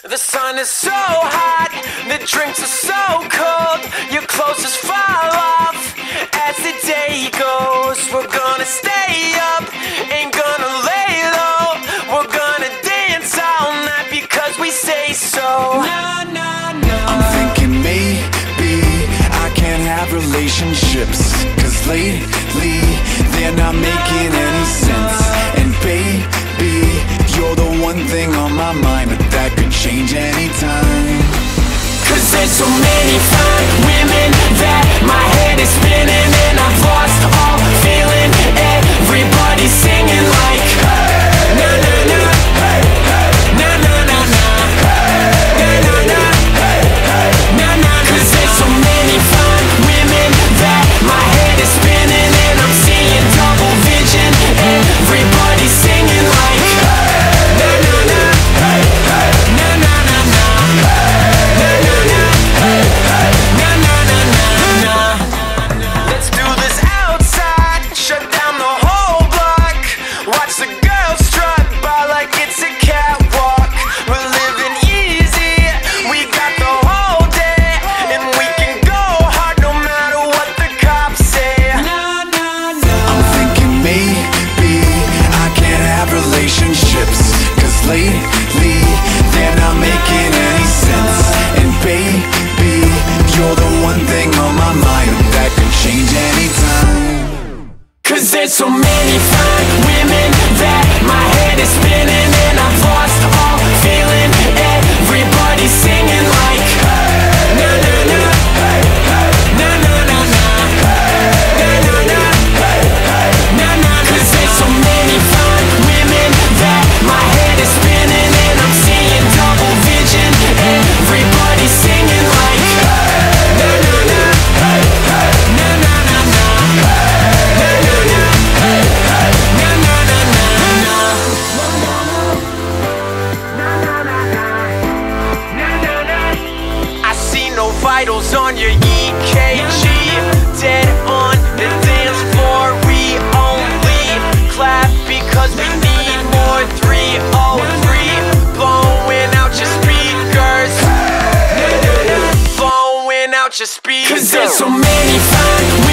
The sun is so hot, the drinks are so cold, your clothes just fall off as the day goes. We're gonna stay up, ain't gonna lay low, we're gonna dance all night because we say so. No, no, no. I'm thinking maybe I can't have relationships, cause lately they're not making any sense. And baby, you're the one thing on my mind, but that could change anytime. Cause there's so many fine women that my head is spinning, and I've lost all feeling. Everybody's singing like na na na, na na na na, na na na, na na. Cause there's so many fine women that my head is spinning, and I'm seeing double vision. Everybody's singing like na na na, na na na na, na na na, na na na na. Let's do this outside, shut down the whole block, watch the girls strut by like it's a catwalk. We're living easy, we got the whole day, and we can go hard no matter what the cops say. No, no, no. I'm thinking maybe I can't have relationships, cause lately they're not making any sense. And baby, you're the one thing on my mind that could change anytime. Cause there's so many fine women that my head is spinning, and I've lost all feeling. Everybody's singing like na na na, na na na na, na na na, na na. Cause there's so many fine women that my head is spinning, and I'm seeing double vision. Everybody's singing like na na na, na na na na, na na na, na na na na. I see no vitals on your EKG. Dead on the dance floor, we only clap because we need more. 303, blowing out your speakers, blowing out your speakers. Cause there's so many fine